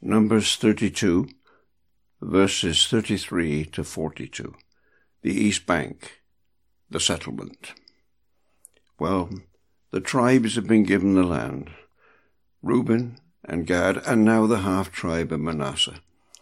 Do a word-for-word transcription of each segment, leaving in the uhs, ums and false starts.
Numbers thirty-two, verses thirty-three to forty-two. The East Bank, the settlement. Well, the tribes have been given the land, Reuben and Gad, and now the half-tribe of Manasseh.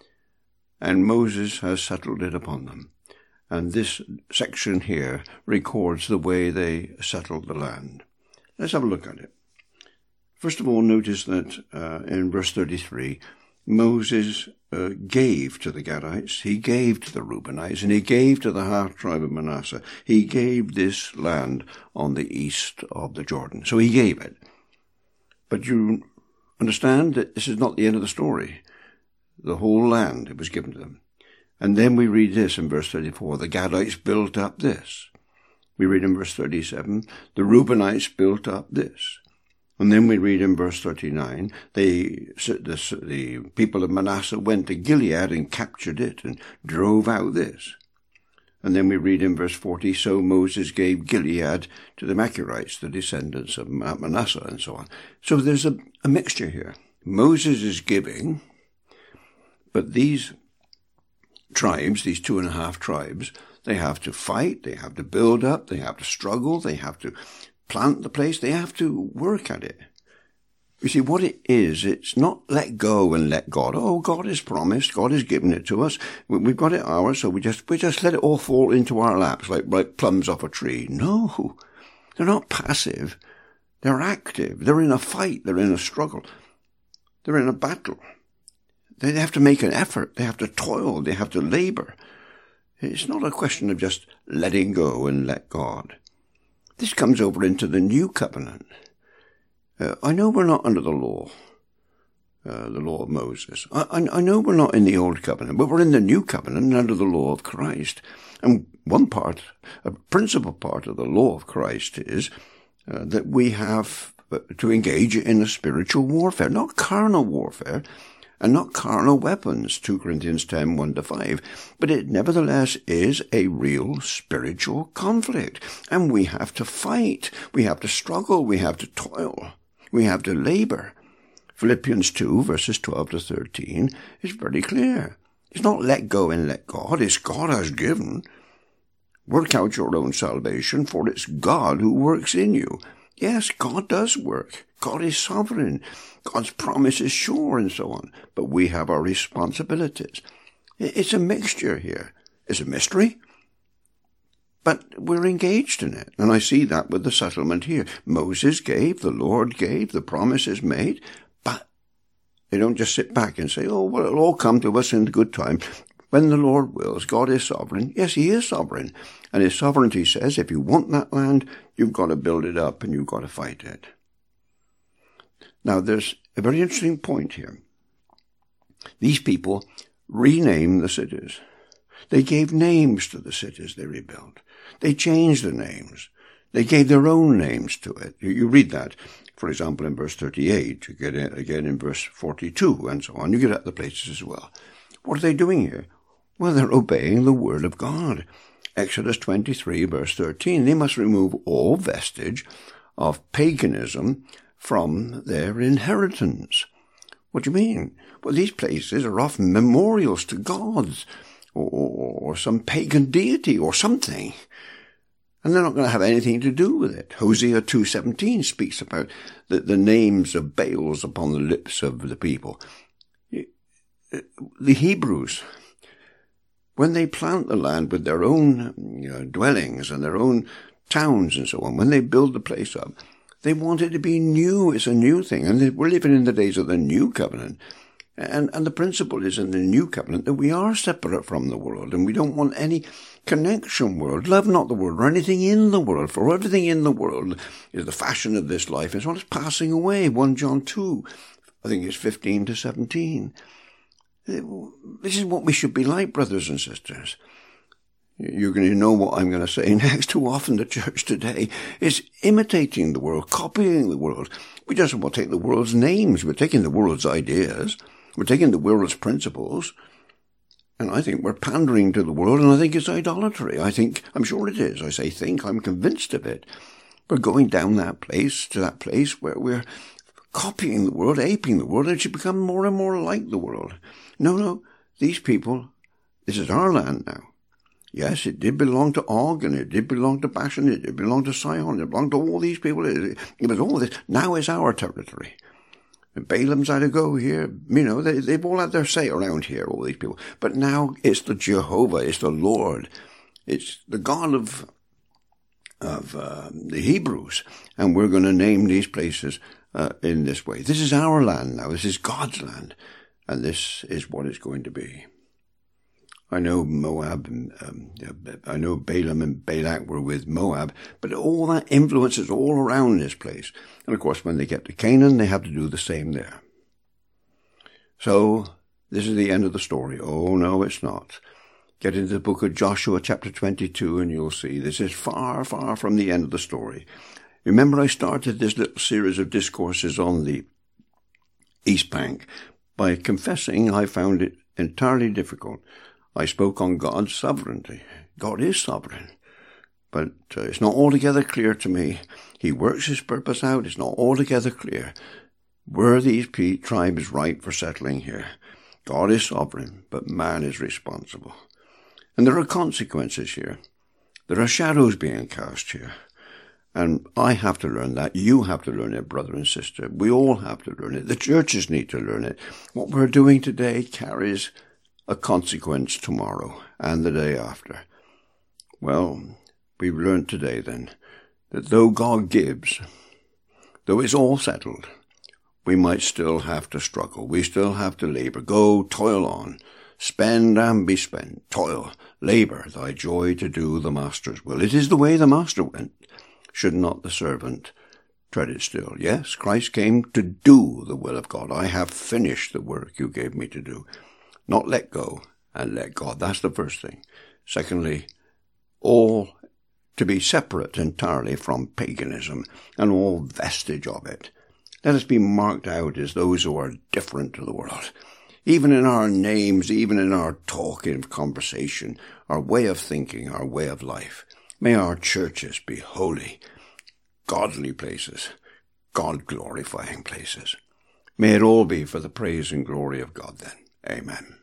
And Moses has settled it upon them. And this section here records the way they settled the land. Let's have a look at it. First of all, notice that uh, in verse thirty-three, Moses uh, gave to the Gadites, he gave to the Reubenites, and he gave to the half-tribe of Manasseh. He gave this land on the east of the Jordan. So he gave it. But you understand that this is not the end of the story. The whole land, it was given to them. And then we read this in verse thirty-four, the Gadites built up this. We read in verse thirty-seven, the Reubenites built up this. And then we read in verse thirty-nine, they, the, the people of Manasseh went to Gilead and captured it and drove out this. And then we read in verse forty, so Moses gave Gilead to the Machirites, the descendants of Manasseh, and so on. So there's a, a mixture here. Moses is giving, but these tribes, these two and a half tribes, they have to fight, they have to build up, they have to struggle, they have to plant the place, they have to work at it. You see, what it is, it's not let go and let God. Oh, God has promised, God has given it to us, we've got it ours, so we just we just let it all fall into our laps like, like plums off a tree. No, they're not passive, they're active, they're in a fight, they're in a struggle, they're in a battle. They have to make an effort, they have to toil, they have to labor. It's not a question of just letting go and let God. This comes over into the new covenant. Uh, I know we're not under the law, uh, the law of Moses. I, I, I know we're not in the old covenant, but we're in the new covenant and under the law of Christ. And one part, a principal part of the law of Christ is uh, that we have to engage in a spiritual warfare, not carnal warfare, and not carnal weapons, Second Corinthians ten, one to five. But it nevertheless is a real spiritual conflict. And we have to fight. We have to struggle. We have to toil. We have to labor. Philippians two, verses twelve to thirteen, is very clear. It's not let go and let God. It's God has given. Work out your own salvation, for it's God who works in you. Yes, God does work. God is sovereign. God's promise is sure and so on. But we have our responsibilities. It's a mixture here. It's a mystery. But we're engaged in it. And I see that with the settlement here. Moses gave, the Lord gave, the promise is made. But they don't just sit back and say, oh, well, it'll all come to us in good time. When the Lord wills, God is sovereign. Yes, he is sovereign. And his sovereignty says, if you want that land, you've got to build it up and you've got to fight it. Now, there's a very interesting point here. These people renamed the cities. They gave names to the cities they rebuilt. They changed the names. They gave their own names to it. You, you read that, for example, in verse thirty-eight. You get it again in verse forty-two and so on. You get other places as well. What are they doing here? Well, they're obeying the word of God. Exodus twenty-three, verse thirteen. They must remove all vestige of paganism from their inheritance. What do you mean? Well, these places are often memorials to gods or, or some pagan deity or something. And they're not going to have anything to do with it. Hosea two seventeen speaks about the, the names of Baals upon the lips of the people. The Hebrews, when they plant the land with their own you know, dwellings and their own towns and so on, when they build the place up, they want it to be new. It's a new thing. And we're living in the days of the new covenant. And, and the principle is in the new covenant that we are separate from the world and we don't want any connection world. Love not the world or anything in the world, for everything in the world is the fashion of this life. It's what is passing away. First John two, I think it's fifteen to seventeen. This is what we should be like, brothers and sisters. You're going to know what I'm going to say next. Too often the church today is imitating the world, copying the world. We just want to take the world's names. We're taking the world's ideas. We're taking the world's principles. And I think we're pandering to the world, and I think it's idolatry. I think, I'm sure it is. I say think, I'm convinced of it. We're going down that place, to that place where we're copying the world, aping the world, and it should become more and more like the world. No, no, these people, this is our land now. Yes, it did belong to Og, and it did belong to Bashan, it did belong to Sihon, it belonged to all these people. It, it was all this. Now it's our territory. And Balaam's had to go here. You know, they, they've all had their say around here, all these people. But now it's the Jehovah, it's the Lord. It's the God of of uh, the Hebrews. And we're going to name these places uh, in this way. This is our land now. This is God's land. And this is what it's going to be. I know Moab, and um, I know Balaam and Balak were with Moab, but all that influence is all around this place. And of course, when they get to Canaan, they have to do the same there. So, this is the end of the story. Oh, no, it's not. Get into the book of Joshua, chapter twenty-two, and you'll see this is far, far from the end of the story. Remember, I started this little series of discourses on the East Bank by confessing I found it entirely difficult. I spoke on God's sovereignty. God is sovereign. But uh, it's not altogether clear to me. He works his purpose out. It's not altogether clear. Were these P- tribes right for settling here? God is sovereign, but man is responsible. And there are consequences here. There are shadows being cast here. And I have to learn that. You have to learn it, brother and sister. We all have to learn it. The churches need to learn it. What we're doing today carries a consequence tomorrow and the day after. Well, we've learned today then that though God gives, though it's all settled, we might still have to struggle. We still have to labor. Go, toil on. Spend and be spent. Toil, labor, thy joy to do the master's will. It is the way the master went. Should not the servant tread it still? Yes, Christ came to do the will of God. I have finished the work you gave me to do. Not let go and let God. That's the first thing. Secondly, all to be separate entirely from paganism and all vestige of it. Let us be marked out as those who are different to the world. Even in our names, even in our talk and conversation, our way of thinking, our way of life. May our churches be holy, godly places, God-glorifying places. May it all be for the praise and glory of God then. Amen.